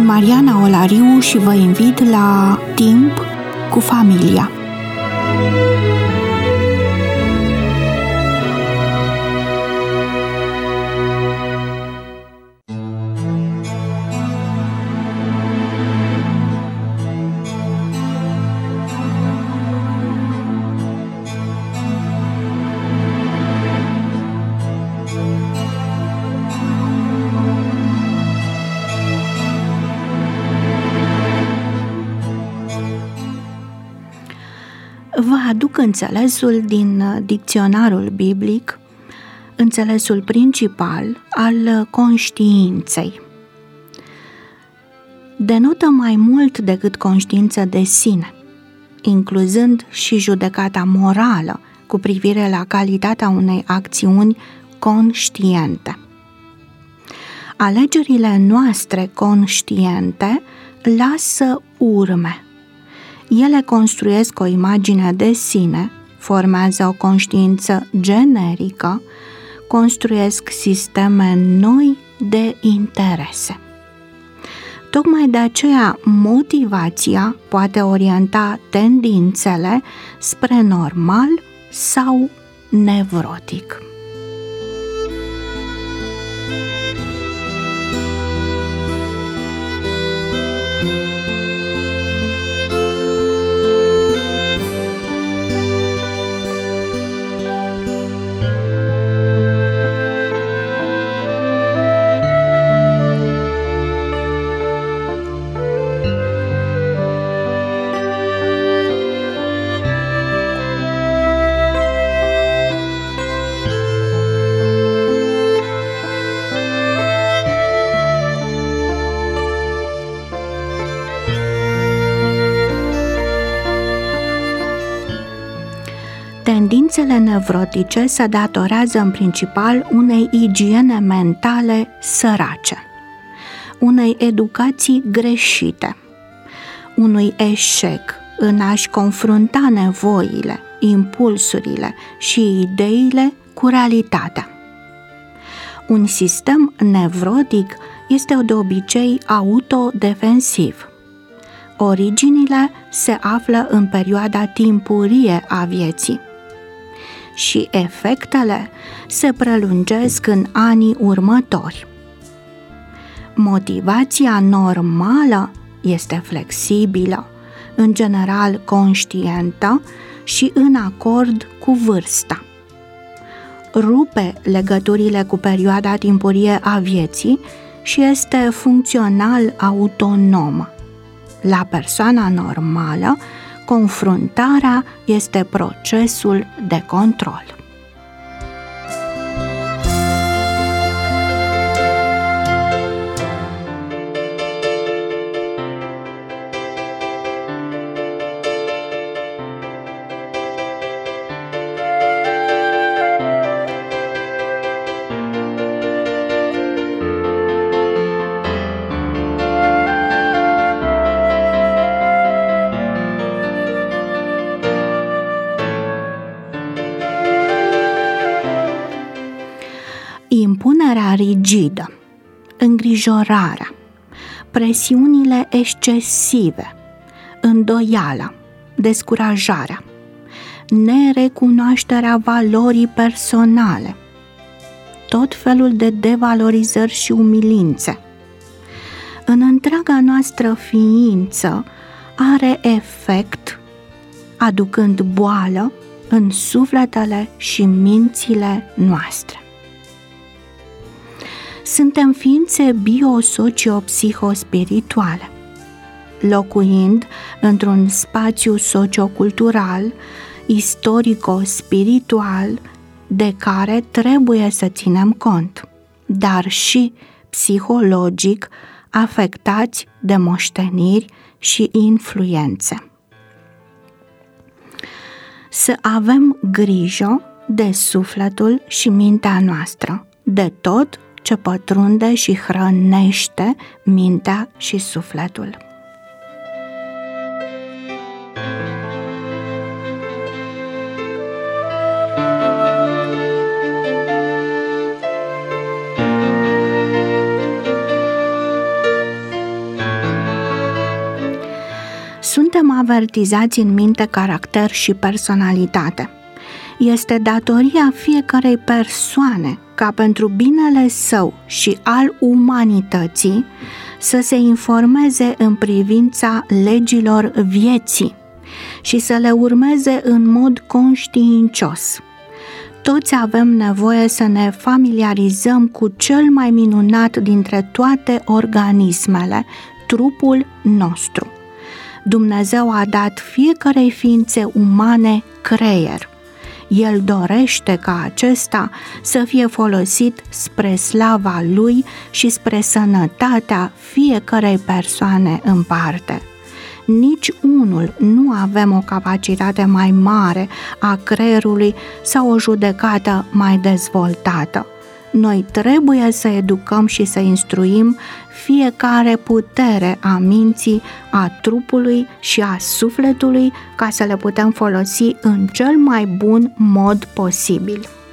Sunt Mariana Olariu și vă invit la Timp cu familia. Vă aduc înțelesul din dicționarul biblic, înțelesul principal al conștiinței. Denotă mai mult decât conștiință de sine, incluzând și judecata morală cu privire la calitatea unei acțiuni conștiente. Alegerile noastre conștiente lasă urme. Ele construiesc o imagine de sine, formează o conștiință generică, construiesc sisteme noi de interese. Tocmai de aceea, motivația poate orienta tendințele spre normal sau nevrotic. Tendințele nevrotice se datorează în principal unei igiene mentale sărace, unei educații greșite, unui eșec în a-și confrunta nevoile, impulsurile și ideile cu realitatea. Un sistem nevrotic este de obicei autodefensiv. Originile se află în perioada timpurie a vieții și efectele se prelungesc în anii următori. Motivația normală este flexibilă, în general conștientă și în acord cu vârsta. Rupe legăturile cu perioada timpurie a vieții și este funcțional autonomă. La persoana normală, confruntarea este procesul de control. Impunerea rigidă, îngrijorarea, presiunile excesive, îndoiala, descurajarea, nerecunoașterea valorii personale, tot felul de devalorizări și umilințe. În întreaga noastră ființă are efect, aducând boală în sufletele și mințile noastre. Suntem ființe bio-socio-psihospirituale, locuind într-un spațiu sociocultural, istorico-spiritual, de care trebuie să ținem cont, dar și psihologic afectați de moșteniri și influențe. Să avem grijă de sufletul și mintea noastră, de tot ce pătrunde și hrănește mintea și sufletul. suntem avertizați în minte, caracter și personalitate. Este datoria fiecărei persoane ca pentru binele său și al umanității să se informeze în privința legilor vieții și să le urmeze în mod conștiincios. Toți avem nevoie să ne familiarizăm cu cel mai minunat dintre toate organismele, trupul nostru. Dumnezeu a dat fiecarei ființe umane creier. El dorește ca acesta să fie folosit spre slava Lui și spre sănătatea fiecărei persoane în parte. Nici unul nu avem o capacitate mai mare a creierului sau o judecată mai dezvoltată. Noi trebuie să educăm și să instruim fiecare putere a minții, a trupului și a sufletului ca să le putem folosi în cel mai bun mod posibil.